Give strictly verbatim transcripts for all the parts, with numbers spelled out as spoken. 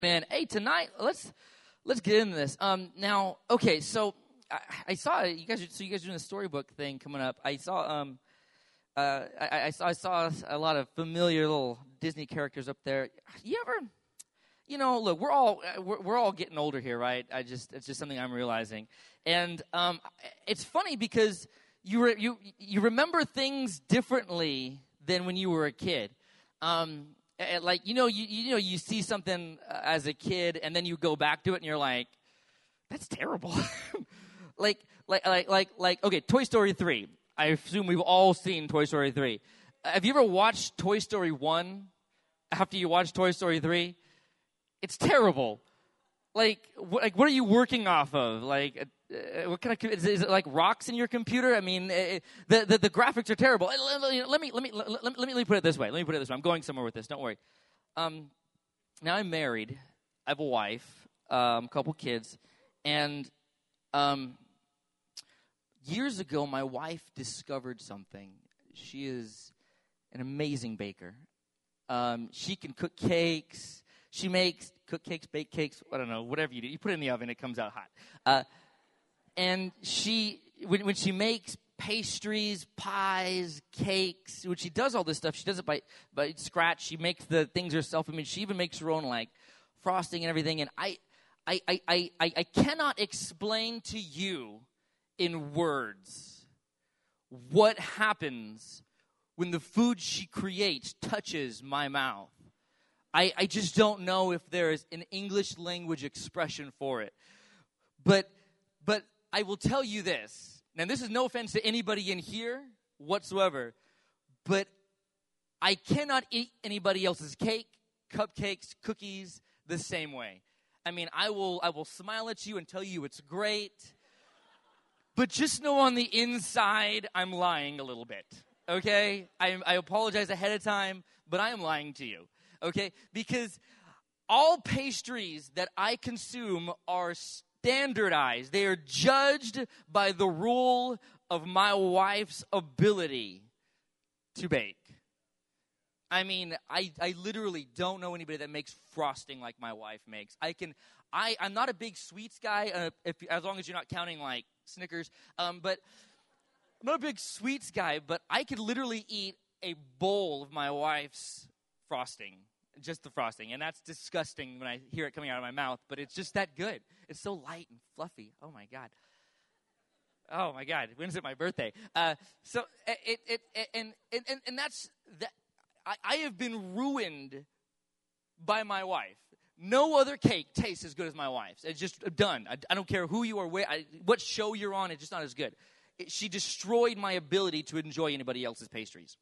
Man, hey, tonight let's let's get into this. Um, now, okay, so I, I saw you guys. So you guys are doing the storybook thing coming up. I saw um, uh, I, I saw I saw a lot of familiar little Disney characters up there. You ever, you know, look, we're all we're, we're all getting older here, right? I just it's just something I'm realizing, and um, it's funny because you re, you you remember things differently than when you were a kid. Um. Like, you know, you you know, you see something as a kid, and then you go back to it, and you're like, that's terrible. like, like, like, like, like, okay, Toy Story three. I assume we've all seen Toy Story three. Have you ever watched Toy Story one after you watch Toy Story three? It's terrible. Like, wh- like, what are you working off of? Like, uh, what kind of, is, is it like rocks in your computer? I mean, uh, the, the the graphics are terrible. Let, let, let me let me let, let, let me let me put it this way. Let me put it this way. I'm going somewhere with this. Don't worry. Um, now I'm married. I have a wife, um, a couple kids, and um, years ago, my wife discovered something. She is an amazing baker. Um, she can cook cakes. She makes cook cakes, bake cakes, I don't know, whatever you do. You put it in the oven, it comes out hot. Uh, and she, when, when she makes pastries, pies, cakes, when she does all this stuff, she does it by, by scratch. She makes the things herself. I mean, she even makes her own, like, frosting and everything. And I, I, I, I, I, I cannot explain to you in words what happens when the food she creates touches my mouth. I, I just don't know if there is an English language expression for it. But but I will tell you this. Now, this is no offense to anybody in here whatsoever. But I cannot eat anybody else's cake, cupcakes, cookies the same way. I mean, I will I will smile at you and tell you it's great. But just know on the inside, I'm lying a little bit. Okay? I, I apologize ahead of time, but I am lying to you. Okay, because all pastries that I consume are standardized. They are judged by the rule of my wife's ability to bake. I mean, I, I literally don't know anybody that makes frosting like my wife makes. I can, I, I'm not a big sweets guy, uh, if, as long as you're not counting like Snickers, um, but I'm not a big sweets guy, but I could literally eat a bowl of my wife's frosting. Just the frosting, and that's disgusting when I hear it coming out of my mouth, but it's just that good. It's so light and fluffy. Oh, my God. Oh, my God. When's it my birthday? Uh, so, it, it, it, and, and, and that's, that. I, I have been ruined by my wife. No other cake tastes as good as my wife's. It's just done. I, I don't care who you are, where, I, what show you're on, it's just not as good. It, she destroyed my ability to enjoy anybody else's pastries.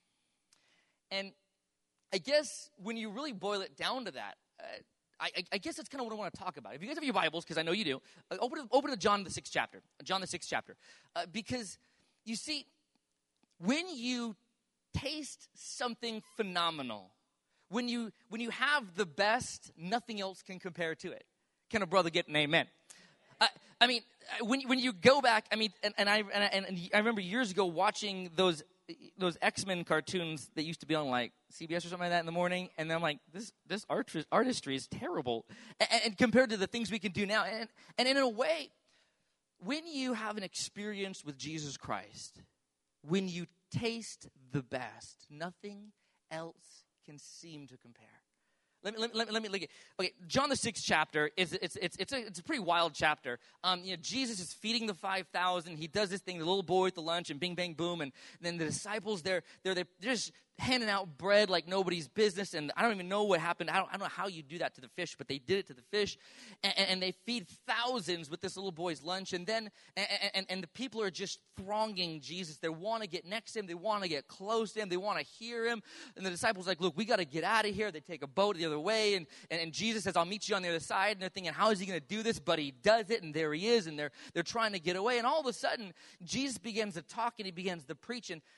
And I guess when you really boil it down to that, uh, I, I guess that's kind of what I want to talk about. If you guys have your Bibles, because I know you do, uh, open, to, open to John the sixth chapter. John the sixth chapter. Uh, because, you see, when you taste something phenomenal, when you when you have the best, nothing else can compare to it. Can a brother get an amen? Uh, I mean, when when you go back, I mean, and, and I and, and I remember years ago watching those those X-Men cartoons that used to be on like C B S or something like that in the morning, and I'm like, this this art, artistry is terrible, and, and compared to the things we can do now, and and in a way, when you have an experience with Jesus Christ, when you taste the best, nothing else can seem to compare. Let me let me let me, let me look at. Okay, John the sixth chapter is it's it's it's a it's a pretty wild chapter. Um, you know, Jesus is feeding the five thousand. He does this thing, the little boy at the lunch, and bing bang boom, and then the disciples they're they're they're just handing out bread like nobody's business. And I don't even know what happened. I don't I don't know how you do that to the fish, but they did it to the fish, and, and they feed thousands with this little boy's lunch. And then and, and and the people are just thronging Jesus. They want to get next to him. They want to get close to him. They want to hear him. And the disciples are like, look, we got to get out of here. They take a boat the other way, and, and, and Jesus says, I'll meet you on the other side. And they're thinking, how is he going to do this? But he does it, and there he is, and they're they're trying to get away. And all of a sudden, Jesus begins to talk, and he begins to preach, and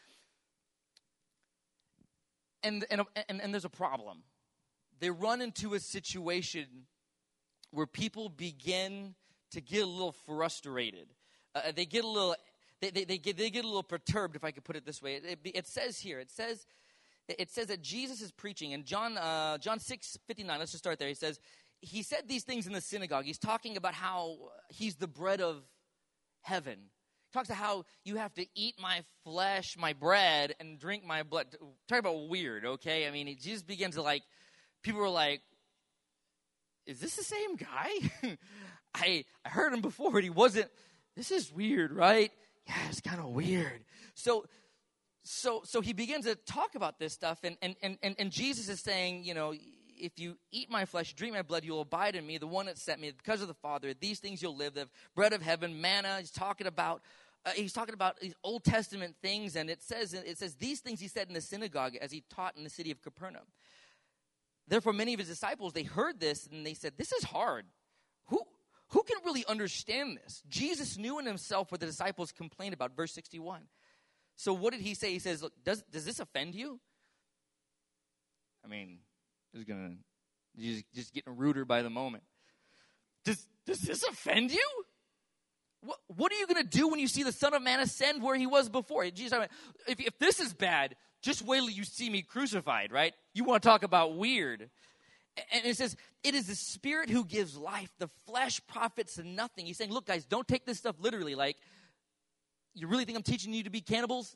and and, and, and there's a problem. They run into a situation where people begin to get a little frustrated. Uh, they get a little, they, they, they, get, they get a little perturbed, if I could put it this way. It, it, it says here, it says, it says that Jesus is preaching, and John uh, John six fifty-nine, let's just start there. He says, he said these things in the synagogue. He's talking about how he's the bread of heaven. He talks about how you have to eat my flesh, my bread, and drink my blood. Talk about weird, okay? I mean, he just begins to like, people were like, is this the same guy? I I heard him before, and he wasn't. This is weird, right? Yeah, it's kind of weird. So, so, so he begins to talk about this stuff, and and and and Jesus is saying, you know, if you eat my flesh, drink my blood, you'll abide in me. The one that sent me, because of the Father, these things you'll live. The bread of heaven, manna. He's talking about. Uh, he's talking about these Old Testament things, and it says it says these things he said in the synagogue as he taught in the city of Capernaum. Therefore, many of his disciples, they heard this, and they said, this is hard. Who, who can really understand this? Jesus knew in himself what the disciples complained about, verse sixty-one. So what did he say? He says, look, does, does this offend you? I mean, this is going to, just, just getting ruder by the moment. Does, does this offend you? What, what are you going to do when you see the Son of Man ascend where he was before? Jesus, if, if this is bad, just wait till you see me crucified, right? You want to talk about weird. And it says, it is the Spirit who gives life. The flesh profits nothing. He's saying, look, guys, don't take this stuff literally. Like, you really think I'm teaching you to be cannibals?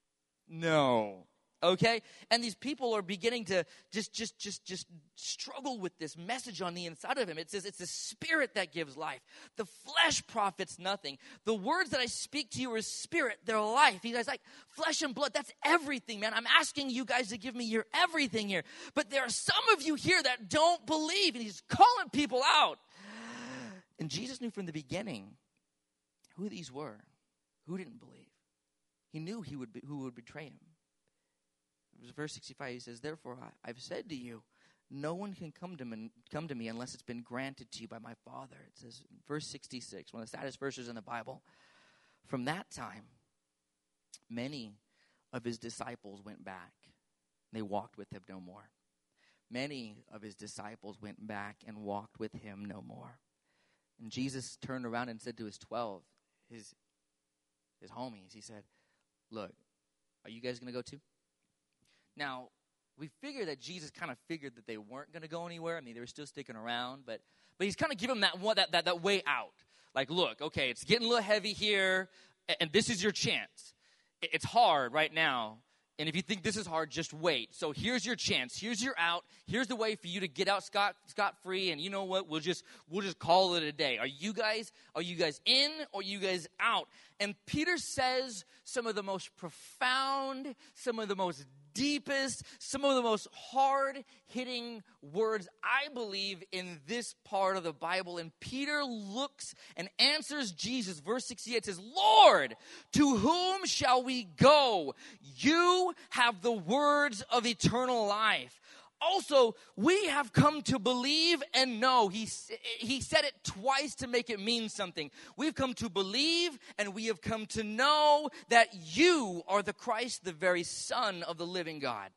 No. Okay? And these people are beginning to just, just, just, just struggle with this message on the inside of him. It says it's the Spirit that gives life. The flesh profits nothing. The words that I speak to you are spirit, they're life. He guys like, flesh and blood, that's everything, man. I'm asking you guys to give me your everything here. But there are some of you here that don't believe, and he's calling people out. And Jesus knew from the beginning who these were, who didn't believe. He knew he would be, who would betray him. Verse sixty-five, he says, therefore I, I've said to you, no one can come to, me, come to me unless it's been granted to you by my Father. It says, verse sixty-six, one of the saddest verses in the Bible. From that time, many of his disciples went back. They walked with him no more. Many of his disciples went back and walked with him no more. And Jesus turned around and said to his twelve, his, his homies, he said, look, are you guys going to go too? Now, we figure that Jesus kind of figured that they weren't going to go anywhere. I mean, they were still sticking around, but but he's kind of giving them that, one, that that that way out. Like, look, okay, it's getting a little heavy here, and this is your chance. It's hard right now, and if you think this is hard, just wait. So here's your chance. Here's your out. Here's the way for you to get out scot scot free. And you know what? We'll just we'll just call it a day. Are you guys are you guys in or are you guys out? And Peter says some of the most profound, some of the most deepest, some of the most hard-hitting words, I believe, in this part of the Bible. And Peter looks and answers Jesus. Verse sixty-eight says, Lord, to whom shall we go? You have the words of eternal life. Also, we have come to believe and know. He, he said it twice to make it mean something. We've come to believe and we have come to know that you are the Christ, the very Son of the living God.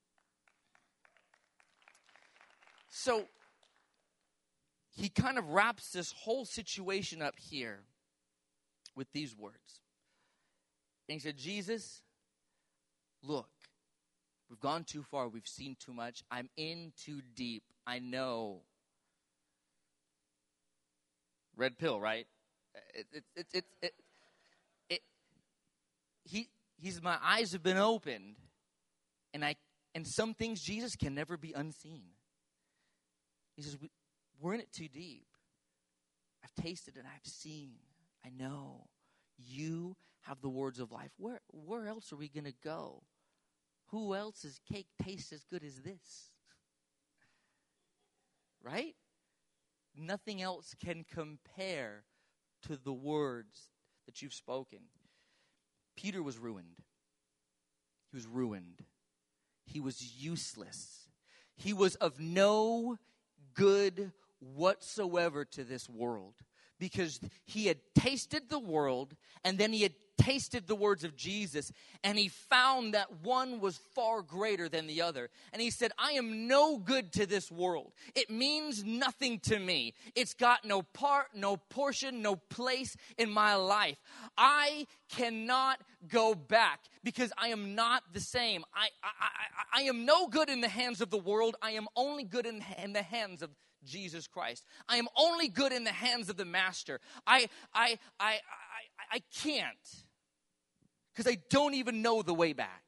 So, he kind of wraps this whole situation up here with these words. And he said, Jesus, look. We've gone too far. We've seen too much. I'm in too deep. I know. Red pill, right? It, it, it, it, it, it, he, he's, my eyes have been opened, and I, and some things, Jesus, can never be unseen. He says, we, we're in it too deep. I've tasted and I've seen. I know. You have the words of life. Where, where else are we going to go? Who else's cake tastes as good as this? Right? Nothing else can compare to the words that you've spoken. Peter was ruined. He was ruined. He was useless. He was of no good whatsoever to this world because he had tasted the world and then he had tasted the words of Jesus, and he found that one was far greater than the other. And he said, I am no good to this world. It means nothing to me. It's got no part, no portion, no place in my life. I cannot go back because I am not the same. I, I, I, I am no good in the hands of the world. I am only good in, in the hands of Jesus Christ. I am only good in the hands of the Master. I, I, I, I, I can't, because I don't even know the way back.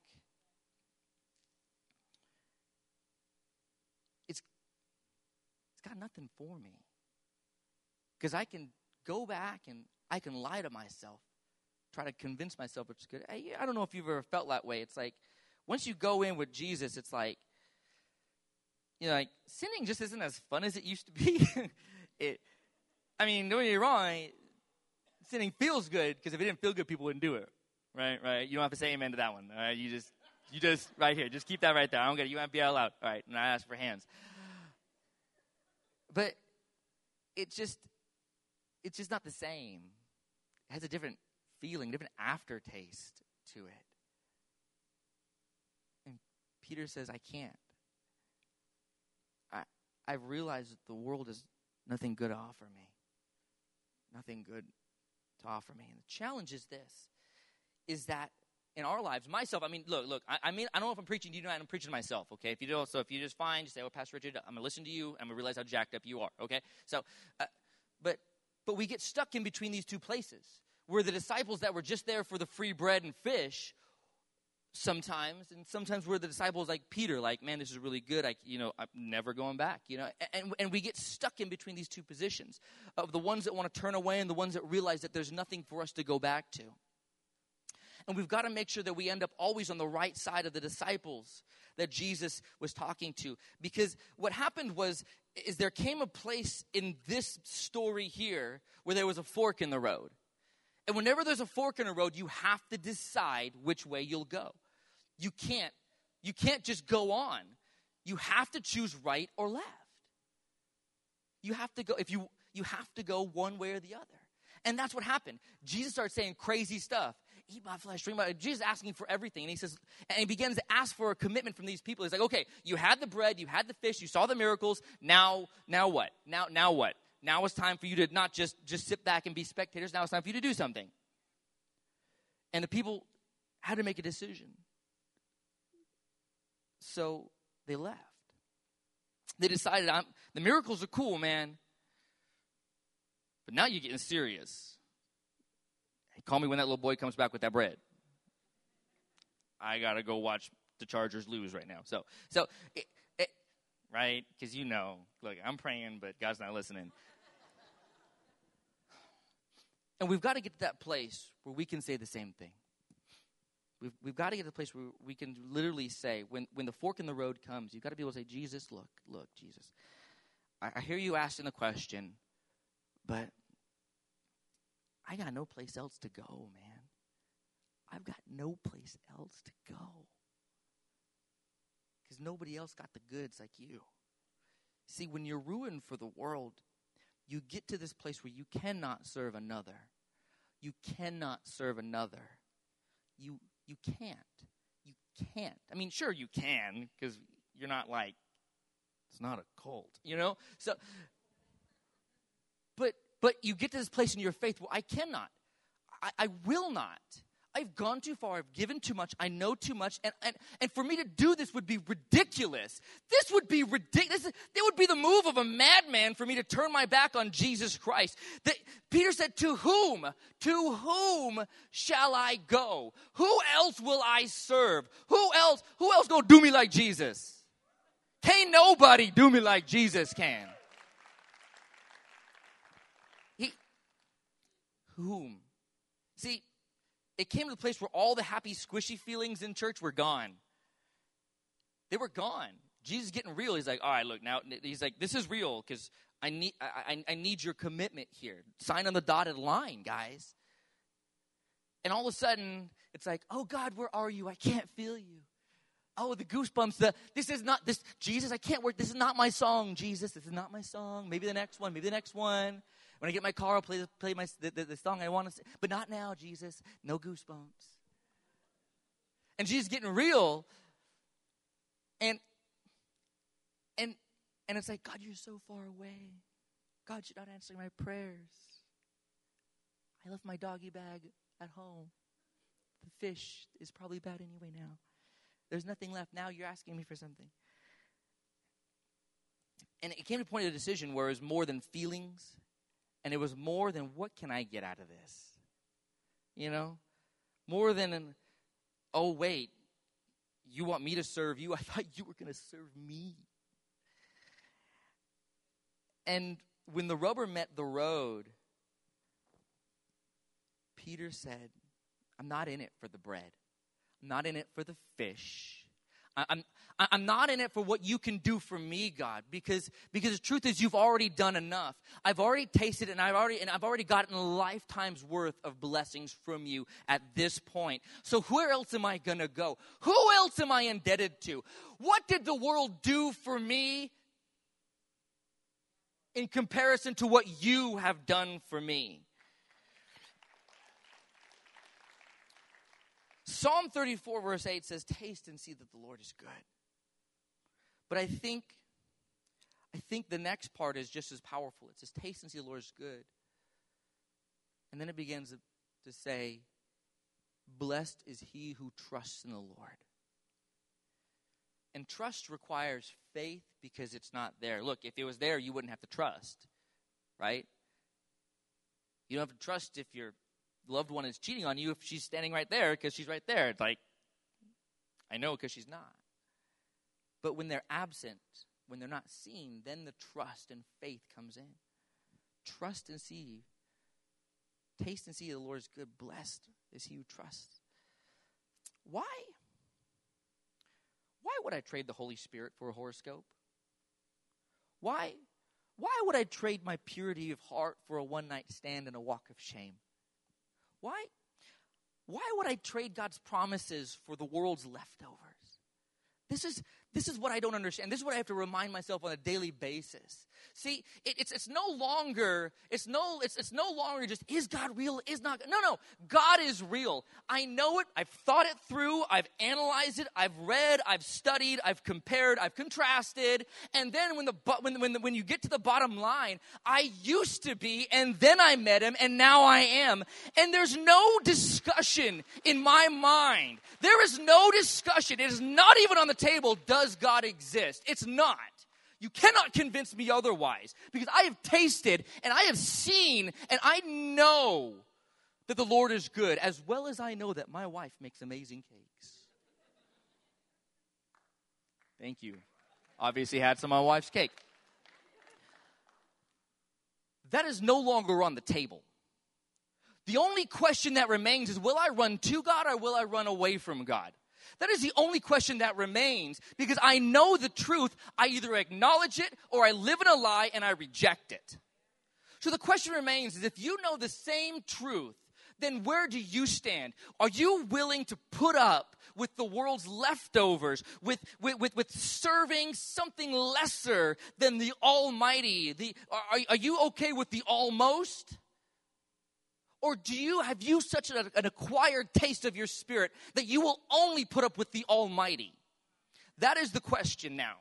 It's, it's got nothing for me, because I can go back and I can lie to myself, try to convince myself it's good. I, I don't know if you've ever felt that way. It's like, once you go in with Jesus, it's like, you know, like, sinning just isn't as fun as it used to be. it, I mean, don't get me wrong, sinning feels good, because if it didn't feel good, people wouldn't do it. Right, right. You don't have to say amen to that one. All right, you just, you just, right here. Just keep that right there. I don't get it. You might be out loud. All right, and I ask for hands. But it just, it's just not the same. It has a different feeling, different aftertaste to it. And Peter says, I can't. I I've realized that the world has nothing good to offer me. Nothing good to offer me. And the challenge is this, is that in our lives, myself, I mean, look, look, I, I mean, I don't know if I'm preaching to you tonight, I'm preaching to myself, okay? If you do, so if you just find, just say, oh, Pastor Richard, I'm going to listen to you, and I'm going to realize how jacked up you are, okay? So, uh, but but we get stuck in between these two places, where the disciples that were just there for the free bread and fish sometimes, and sometimes we're the disciples like Peter, like, man, this is really good, I, you know, I'm never going back, you know? And, and we get stuck in between these two positions, of the ones that want to turn away and the ones that realize that there's nothing for us to go back to. And we've got to make sure that we end up always on the right side of the disciples that Jesus was talking to. Because what happened was, is there came a place in this story here where there was a fork in the road. And whenever there's a fork in the road, you have to decide which way you'll go. You can't, you can't just go on. You have to choose right or left. You have to go, if you, you have to go one way or the other. And that's what happened. Jesus started saying crazy stuff. Eat my flesh, drink my... Jesus asking for everything. And he says, and he begins to ask for a commitment from these people. He's like, okay, you had the bread, you had the fish, you saw the miracles. Now, now what? Now, now what? Now it's time for you to not just, just sit back and be spectators. Now it's time for you to do something. And the people had to make a decision. So they left. They decided, I'm, the miracles are cool, man. But now you're getting serious. Hey, call me when that little boy comes back with that bread. I got to go watch the Chargers lose right now. So, so it, it, right? Because you know, look, I'm praying, but God's not listening. And we've got to get to that place where we can say the same thing. We've, we've got to get to the place where we can literally say, when, when the fork in the road comes, you've got to be able to say, Jesus, look, look, Jesus. I, I hear you asking the question, but I got no place else to go, man. I've got no place else to go. Because nobody else got the goods like you. See, when you're ruined for the world, you get to this place where you cannot serve another. You cannot serve another. You you can't. You can't. I mean, sure you can, because you're not like, it's not a cult, you know? So, but but you get to this place in your faith where I cannot. I, I will not. I've gone too far. I've given too much. I know too much. And, and, and for me to do this would be ridiculous. This would be ridiculous. It would be the move of a madman for me to turn my back on Jesus Christ. The, Peter said, to whom? To whom shall I go? Who else will I serve? Who else? Who else gonna do me like Jesus? Can't nobody do me like Jesus can. He, whom? See, it came to the place where all the happy, squishy feelings in church were gone. They were gone. Jesus is getting real. He's like, all right, look, now, he's like, this is real because I need, I, I, I need your commitment here. Sign on the dotted line, guys. And all of a sudden, it's like, oh, God, where are you? I can't feel you. Oh, the goosebumps. The, this is not, this, Jesus, I can't work. This is not my song, Jesus. This is not my song. Maybe the next one. Maybe the next one. When I get my car, I'll play, play my, the, the, the song I want to sing. But not now, Jesus. No goosebumps. And Jesus getting real. And, and, and it's like, God, you're so far away. God, you're not answering my prayers. I left my doggy bag at home. The fish is probably bad anyway now. There's nothing left. Now you're asking me for something. and it came to a point of a decision where it was more than feelings, and it was more than what can I get out of this? You know? More than, an, oh, wait, you want me to serve you? I thought you were going to serve me. And when the rubber met the road, Peter said, I'm not in it for the bread. I'm not in it for the fish. I, I'm I'm not in it for what you can do for me, God, because because the truth is you've already done enough. I've already tasted it, and I've already and I've already gotten a lifetime's worth of blessings from you at this point. So where else am I gonna go? Who else am I indebted to? What did the world do for me in comparison to what you have done for me? Psalm thirty-four verse eight says, taste and see that the Lord is good. But I think, I think the next part is just as powerful. It says, taste and see the Lord is good. And then it begins to say, blessed is he who trusts in the Lord. And trust requires faith because it's not there. Look, if it was there, you wouldn't have to trust, right? You don't have to trust if your loved one is cheating on you if she's standing right there because she's right there. It's like, I know because she's not. But when they're absent, when they're not seen, then the trust and faith comes in. Trust and see. Taste and see the Lord is good. Blessed is he who trusts. Why? Why would I trade the Holy Spirit for a horoscope? Why? Why would I trade my purity of heart for a one-night stand and a walk of shame? Why? Why would I trade God's promises for the world's leftovers? This is this is what I don't understand. This is what I have to remind myself on a daily basis. See, it, it's it's no longer it's no it's it's no longer just is God real? Is not no no God is real. I know it. I've thought it through. I've analyzed it. I've read. I've studied. I've compared. I've contrasted. And then when the when when the, when you get to the bottom line, I used to be, and then I met him, and now I am. And there's no discussion in my mind. There is no discussion. It is not even on the table. Does God exist? It's not. You cannot convince me otherwise because I have tasted and I have seen and I know that the Lord is good, as well as I know that my wife makes amazing cakes. Thank you. Obviously had some of my wife's cake. That is no longer on the table. The only question that remains is, will I run to God or will I run away from God? That is the only question that remains because I know the truth. I either acknowledge it or I live in a lie and I reject it. So the question remains is if you know the same truth, then where do you stand? Are you willing to put up with the world's leftovers, with with with, with serving something lesser than the Almighty? The are, are you okay with the almost? Or do you have you such an, an acquired taste of your spirit that you will only put up with the Almighty? That is the question now.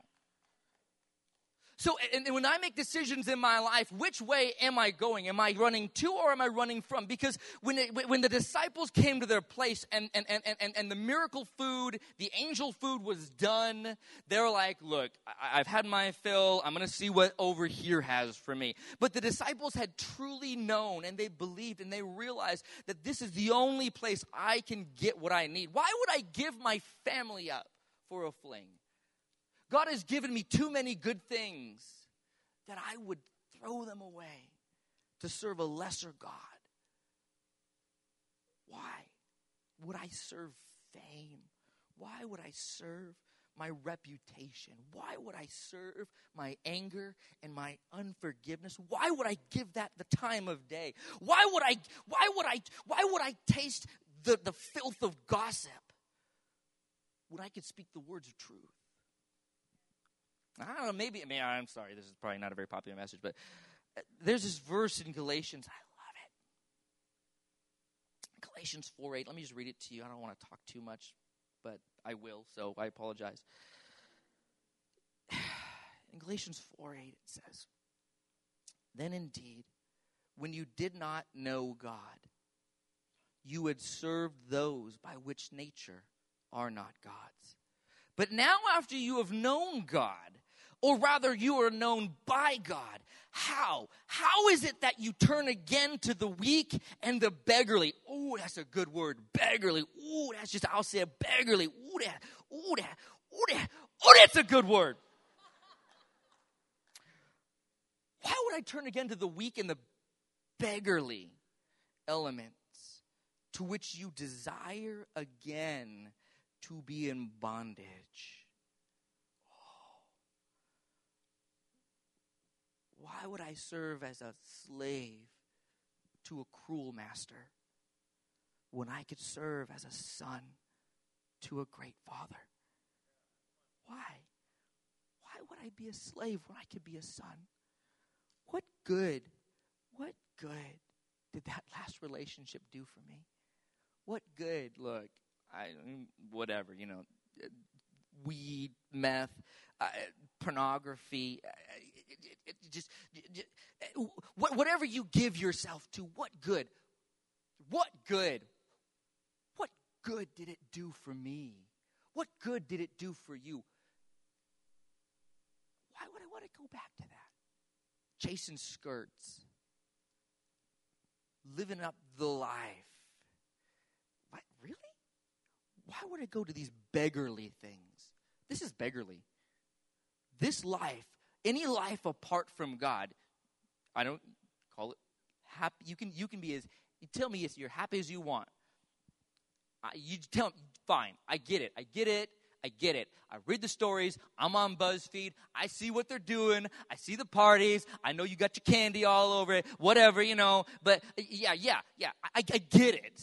So and, and when I make decisions in my life, which way am I going? Am I running to or am I running from? Because when it, when the disciples came to their place and, and, and, and, and the miracle food, the angel food was done, they were like, look, I, I've had my fill. I'm going to see what over here has for me. But the disciples had truly known and they believed and they realized that this is the only place I can get what I need. Why would I give my family up for a fling? God has given me too many good things that I would throw them away to serve a lesser God. Why would I serve fame? Why would I serve my reputation? Why would I serve my anger and my unforgiveness? Why would I give that the time of day? Why would I why would I why would I taste the, the filth of gossip when I could speak the words of truth? I don't know, maybe, I mean, I'm sorry, this is probably not a very popular message, but there's this verse in Galatians, I love it. Galatians four eight, let me just read it to you. I don't want to talk too much, but I will, so I apologize. In Galatians four eight, it says, then indeed, when you did not know God, you had served those by which nature are not God's. But now after you have known God, Or rather, you are known by God. How? How is it that you turn again to the weak and the beggarly? Ooh, that's a good word, beggarly. Ooh, that's just, I'll say it, beggarly. Ooh, that, ooh, that, ooh, that, ooh, that's a good word. Why would I turn again to the weak and the beggarly elements to which you desire again to be in bondage? Oh. Why would I serve as a slave to a cruel master when I could serve as a son to a great father? Why? Why would I be a slave when I could be a son? What good, what good did that last relationship do for me? What good, look, I whatever, you know, weed, meth, uh, pornography, uh, it, it, it just, just whatever you give yourself to, what good? What good? What good did it do for me? What good did it do for you? Why would I want to go back to that? Chasing skirts, living up the life. What, really? Why would I go to these beggarly things? This is beggarly. This life, any life apart from God, I don't call it happy. You can you can be as you tell me as you're happy as you want. I, you tell me, fine. I get it. I get it. I get it. I read the stories. I'm on BuzzFeed. I see what they're doing. I see the parties. I know you got your candy all over it. Whatever, you know. But yeah, yeah, yeah. I, I get it.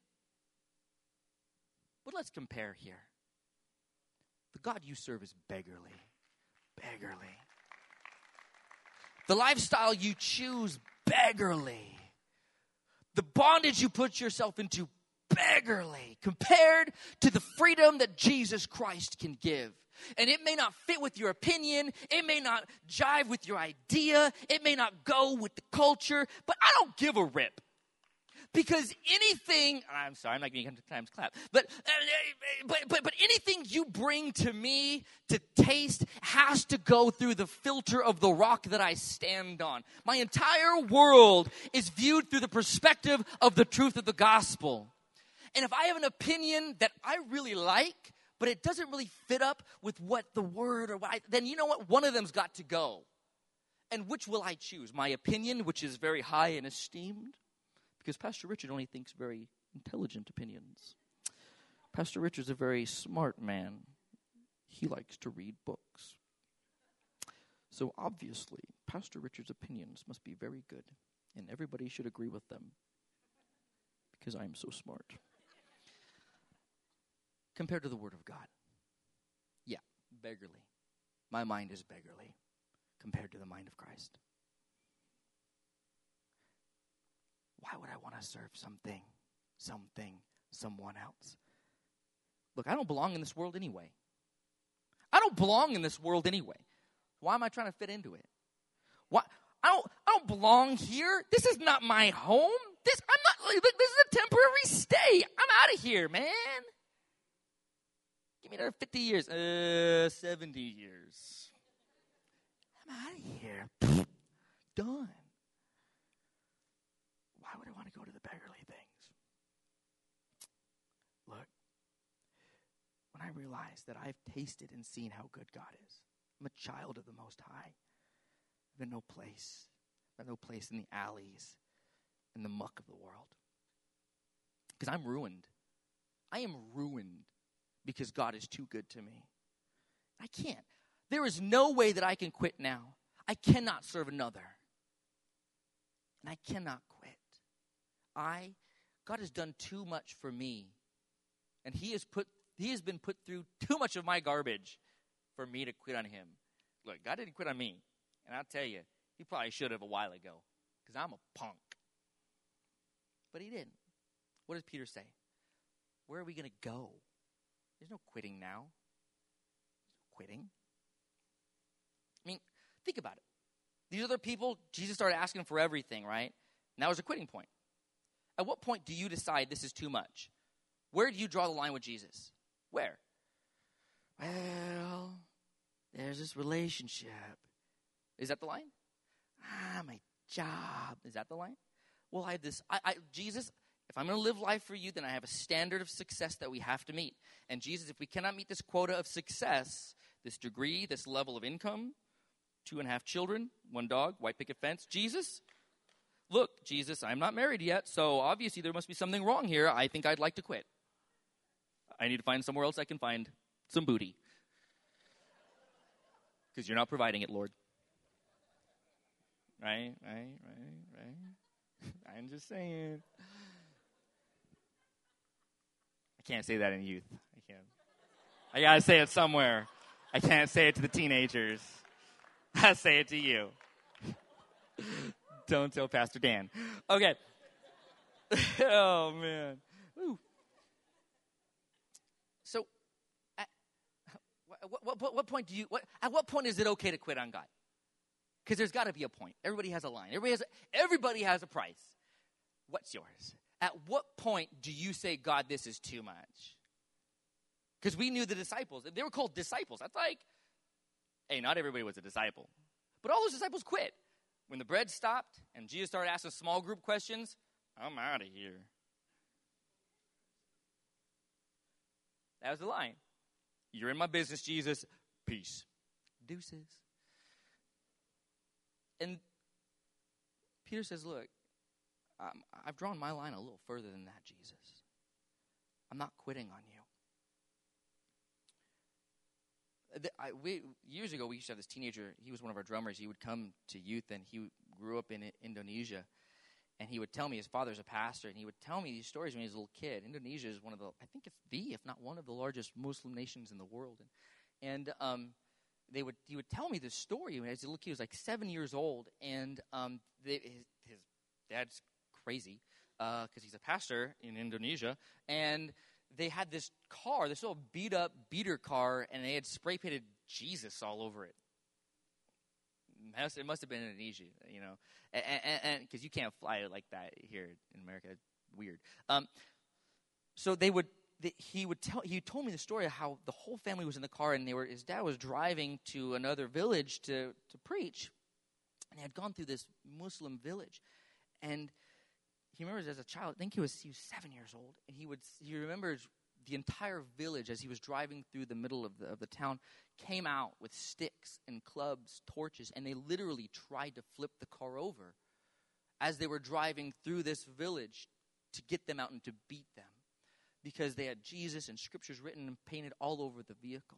But let's compare here. The God you serve is beggarly. Beggarly. The lifestyle you choose, beggarly. The bondage you put yourself into, beggarly compared to the freedom that Jesus Christ can give. And it may not fit with your opinion. It may not jive with your idea. It may not go with the culture. But I don't give a rip. Because anything, I'm sorry, I'm not going to times clap, but, but but but anything you bring to me to taste has to go through the filter of the rock that I stand on. My entire world is viewed through the perspective of the truth of the gospel. And if I have an opinion that I really like, but it doesn't really fit up with what the word or what I, then you know what? One of them's got to go. And which will I choose? My opinion, which is very high and esteemed? Because Pastor Richard only thinks very intelligent opinions. Pastor Richard's a very smart man. He likes to read books. So obviously, Pastor Richard's opinions must be very good, and everybody should agree with them, because I'm so smart. Compared to the Word of God. Yeah, beggarly. My mind is beggarly compared to the mind of Christ. Why would I want to serve something, something, someone else? Look, I don't belong in this world anyway. I don't belong in this world anyway. Why am I trying to fit into it? Why? I don't, I don't belong here. This is not my home. This, I'm not, this is a temporary stay. I'm out of here, man. Give me another fifty years. Uh, seventy years. I'm out of here. Done. Why would I want to go to the beggarly things? Look, when I realize that I've tasted and seen how good God is, I'm a child of the Most High. I've been no place, I've no place in the alleys, in the muck of the world. Because I'm ruined. I am ruined because God is too good to me. I can't. There is no way that I can quit now. I cannot serve another. And I cannot quit. I, God has done too much for me. And he has put, he has been put through too much of my garbage for me to quit on him. Look, God didn't quit on me. And I'll tell you, he probably should have a while ago. Because I'm a punk. But he didn't. What does Peter say? Where are we going to go? There's no quitting now. There's no quitting. I mean, think about it. These other people, Jesus started asking for everything, right? Now there's a quitting point. At what point do you decide this is too much? Where do you draw the line with Jesus? Where? Well, there's this relationship. Is that the line? Ah, my job. Is that the line? Well, I have this, I, I Jesus, if I'm going to live life for you, then I have a standard of success that we have to meet. And Jesus, if we cannot meet this quota of success, this degree, this level of income, two and a half children, one dog, white picket fence, Jesus, look, Jesus, I'm not married yet, so obviously there must be something wrong here. I think I'd like to quit. I need to find somewhere else I can find some booty. Because you're not providing it, Lord. Right, right, right, right. I'm just saying. I can't say that in youth. I can't. I gotta say it somewhere. I can't say it to the teenagers. I say it to you. Don't tell Pastor Dan. Okay. Oh, man. Woo. So, at what, what, what point do you, what, at what point is it okay to quit on God? Because there's got to be a point. Everybody has a line. Everybody has a, everybody has a price. What's yours? At what point do you say, God, this is too much? Because we knew the disciples. They were called disciples. That's like, hey, not everybody was a disciple. But all those disciples quit. When the bread stopped and Jesus started asking small group questions, I'm out of here. That was the line. You're in my business, Jesus. Peace. Deuces. And Peter says, look, um, I've drawn my line a little further than that, Jesus. I'm not quitting on you. The, I, we, years ago, we used to have this teenager. He was one of our drummers. He would come to youth, and he grew up in Indonesia. And he would tell me, his father's a pastor, and he would tell me these stories when he was a little kid. Indonesia is one of the, I think it's the, if not one of the largest Muslim nations in the world. And, and um, they would, he would tell me this story. When he was a little kid, he was like seven years old, and um, they, his, his dad's crazy because uh, he's a pastor in Indonesia, and they had this car, this little beat-up beater car, and they had spray-painted Jesus all over it. It must have been Indonesia, you know, and because you can't fly it like that here in America. It's weird. Um, so they would, they, he would tell, he told me the story of how the whole family was in the car, and they were, his dad was driving to another village to, to preach, and they had gone through this Muslim village, and he remembers as a child, I think he was he was seven years old, and he would he remembers the entire village as he was driving through the middle of the of the town came out with sticks and clubs, torches, and they literally tried to flip the car over as they were driving through this village to get them out and to beat them because they had Jesus and scriptures written and painted all over the vehicle.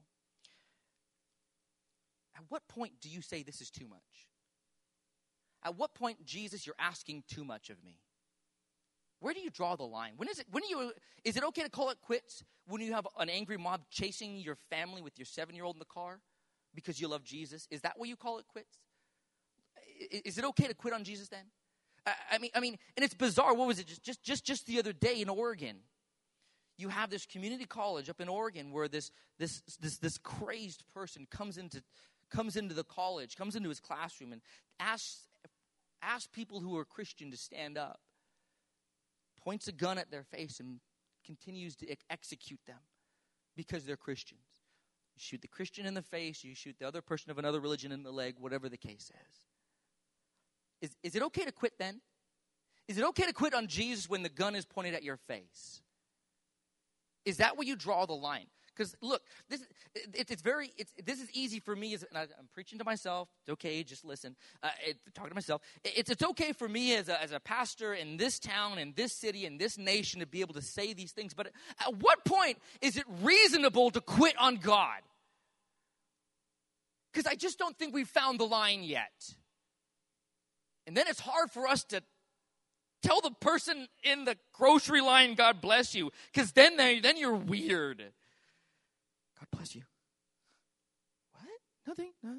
At what point do you say this is too much? At what point, Jesus, you're asking too much of me? Where do you draw the line? When is it? When do you? Is it okay to call it quits when you have an angry mob chasing your family with your seven-year-old in the car because you love Jesus? Is that what you call it quits? Is it okay to quit on Jesus then? I, I mean, I mean, and it's bizarre. What was it? Just, just, just, just the other day in Oregon, you have this community college up in Oregon where this, this, this, this crazed person comes into, comes into the college, comes into his classroom, and asks, asks people who are Christian to stand up. Points a gun at their face and continues to ex- execute them because they're Christians. You shoot the Christian in the face, you shoot the other person of another religion in the leg, whatever the case is. Is, is it okay to quit then? Is it okay to quit on Jesus when the gun is pointed at your face? Is that where you draw the line? Because look, this it, it's very it's this is easy for me. As, and I, I'm preaching to myself. It's okay, just listen. Uh, it, talking to myself. It, it's it's okay for me as a as a pastor in this town, in this city, in this nation to be able to say these things. But at what point is it reasonable to quit on God? Because I just don't think we've found the line yet. And then it's hard for us to tell the person in the grocery line, "God bless you," because then they then you're weird. God bless you. What? Nothing? No.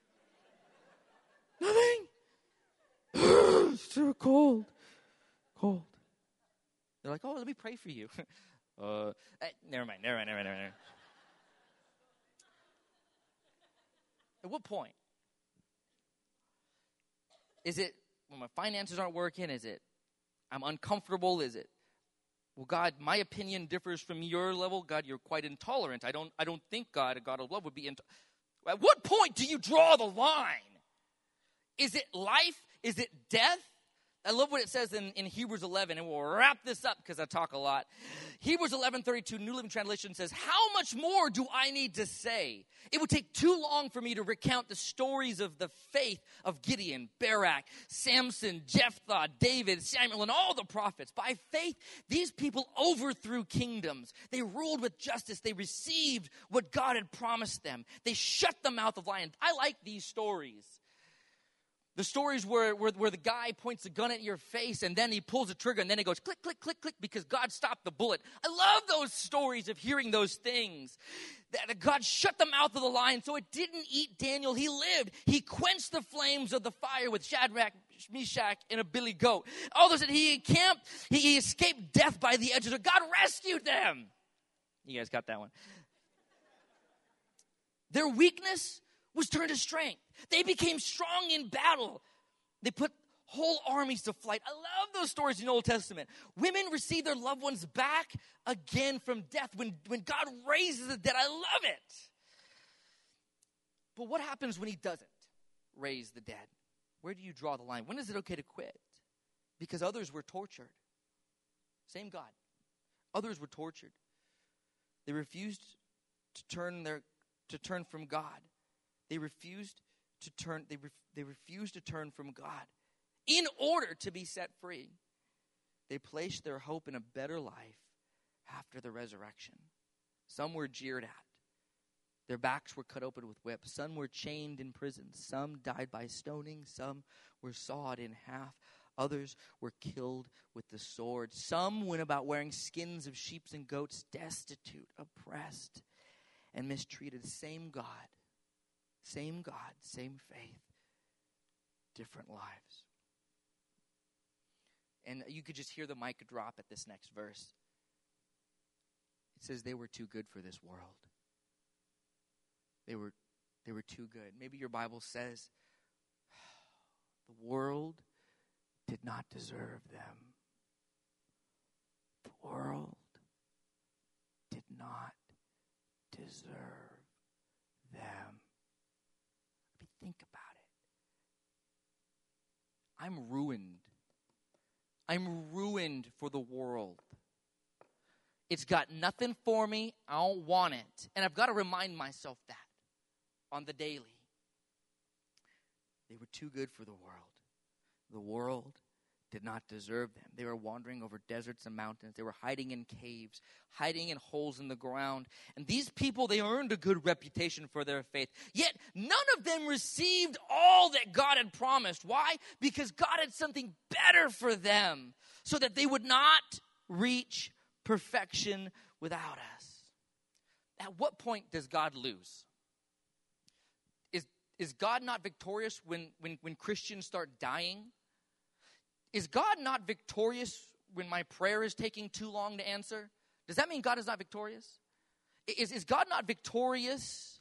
Nothing? It's too cold. Cold. They're like, oh, let me pray for you. uh, eh, never mind, never mind, never mind, never mind. At what point? Is it when my finances aren't working? Is it I'm uncomfortable? Is it well, God, my opinion differs from your level. God, you're quite intolerant. I don't I don't think God, a God of love, would be intolerant. At what point do you draw the line? Is it life? Is it death? I love what it says in, in Hebrews eleven, and we'll wrap this up because I talk a lot. Hebrews eleven thirty-two, New Living Translation says, how much more do I need to say? It would take too long for me to recount the stories of the faith of Gideon, Barak, Samson, Jephthah, David, Samuel, and all the prophets. By faith, these people overthrew kingdoms. They ruled with justice. They received what God had promised them. They shut the mouth of lions. I like these stories. The stories where, where, where the guy points a gun at your face and then he pulls the trigger and then it goes click, click, click, click because God stopped the bullet. I love those stories of hearing those things. That God shut the mouth of the lion so it didn't eat Daniel. He lived. He quenched the flames of the fire with Shadrach, Meshach, and a billy goat. All those, he camped, he, he escaped death by the edges. God rescued them. You guys got that one. Their weakness was turned to strength. They became strong in battle. They put whole armies to flight. I love those stories in the Old Testament. Women receive their loved ones back again from death when, when God raises the dead. I love it. But what happens when he doesn't raise the dead? Where do you draw the line? When is it okay to quit? Because others were tortured. Same God. Others were tortured. They refused to turn their to turn from God. They refused to turn, they, re, they refused to turn from God in order to be set free. They placed their hope in a better life after the resurrection. Some were jeered at. Their backs were cut open with whips. Some were chained in prison. Some died by stoning. Some were sawed in half. Others were killed with the sword. Some went about wearing skins of sheep and goats, destitute, oppressed, and mistreated. Same God. Same God, same faith, different lives. And you could just hear the mic drop at this next verse. It says they were too good for this world. They were, they were too good. Maybe your Bible says the world did not deserve them. The world did not deserve them. Think about it. I'm ruined. I'm ruined for the world. It's got nothing for me. I don't want it. And I've got to remind myself that on the daily. They were too good for the world. The world did not deserve them. They were wandering over deserts and mountains. They were hiding in caves, hiding in holes in the ground. And these people, they earned a good reputation for their faith. Yet none of them received all that God had promised. Why? Because God had something better for them so that they would not reach perfection without us. At what point does God lose? Is, is God not victorious when, when, when Christians start dying? Is God not victorious when my prayer is taking too long to answer? Does that mean God is not victorious? Is, is God not victorious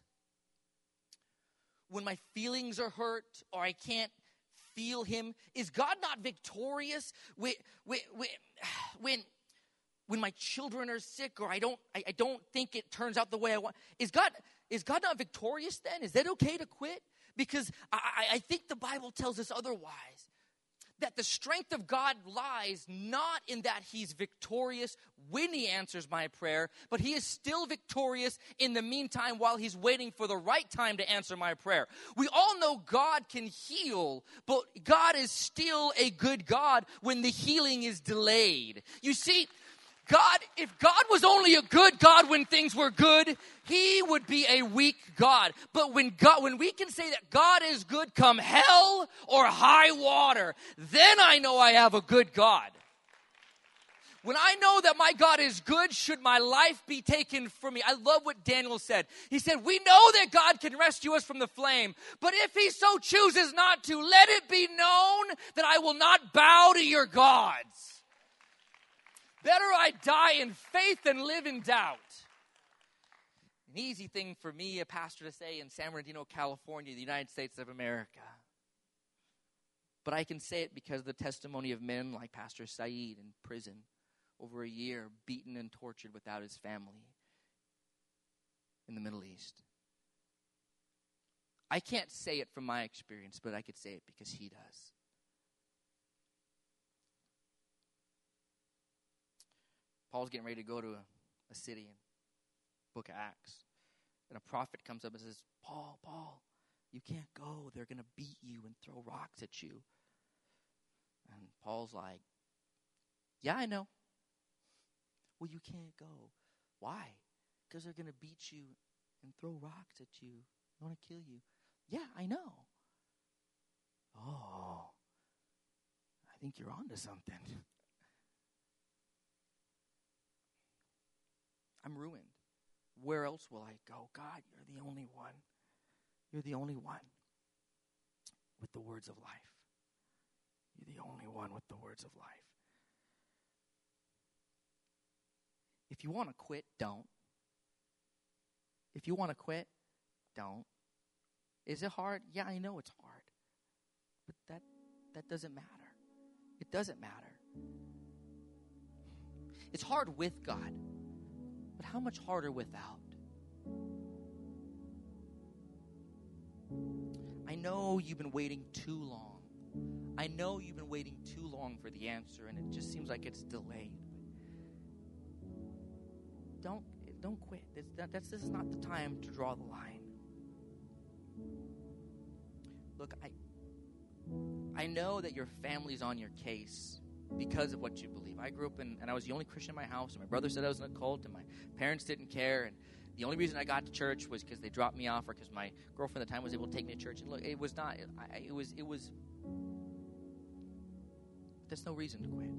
when my feelings are hurt or I can't feel him? Is God not victorious when, when, when, when my children are sick or I don't, I, I don't think it turns out the way I want? Is God, is God not victorious then? Is that okay to quit? Because I, I think the Bible tells us otherwise. That the strength of God lies not in that he's victorious when he answers my prayer, but he is still victorious in the meantime while he's waiting for the right time to answer my prayer. We all know God can heal, but God is still a good God when the healing is delayed. You see, God, if God was only a good God when things were good, he would be a weak God. But when God, when we can say that God is good come hell or high water, then I know I have a good God. When I know that my God is good, should my life be taken from me? I love what Daniel said. He said, we know that God can rescue us from the flame, but if he so chooses not to, let it be known that I will not bow to your gods. Better I die in faith than live in doubt. An easy thing for me, a pastor, to say in San Bernardino, California, the United States of America. But I can say it because of the testimony of men like Pastor Said in prison over a year, beaten and tortured without his family in the Middle East. I can't say it from my experience, but I could say it because he does. Paul's getting ready to go to a, a city in book of Acts. And a prophet comes up and says, Paul, Paul, you can't go. They're going to beat you and throw rocks at you. And Paul's like, yeah, I know. Well, you can't go. Why? Because they're going to beat you and throw rocks at you. They want to kill you. Yeah, I know. Oh, I think you're onto something. I'm ruined. Where else will I go? God, you're the only one. You're the only one with the words of life. You're the only one with the words of life. If you want to quit, don't. If you want to quit, don't. Is it hard? Yeah, I know it's hard. But that that doesn't matter. It doesn't matter. It's hard with God. But how much harder without? I know you've been waiting too long. I know you've been waiting too long for the answer, and it just seems like it's delayed. Don't don't quit. It's, that, that's this is not the time to draw the line. Look, I I know that your family's on your case because of what you believe. I grew up in, and I was the only Christian in my house, and my brother said I was in a cult, and my parents didn't care, and the only reason I got to church was because they dropped me off, or because my girlfriend at the time was able to take me to church. And look, it was not, it, I, it was, it was, there's no reason to quit.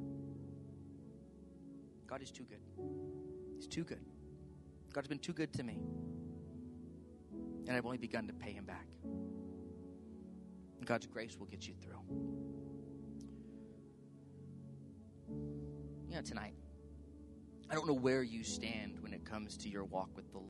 God is too good. He's too good. God's been too good to me. And I've only begun to pay him back. And God's grace will get you through. You know, tonight, I don't know where you stand when it comes to your walk with the Lord.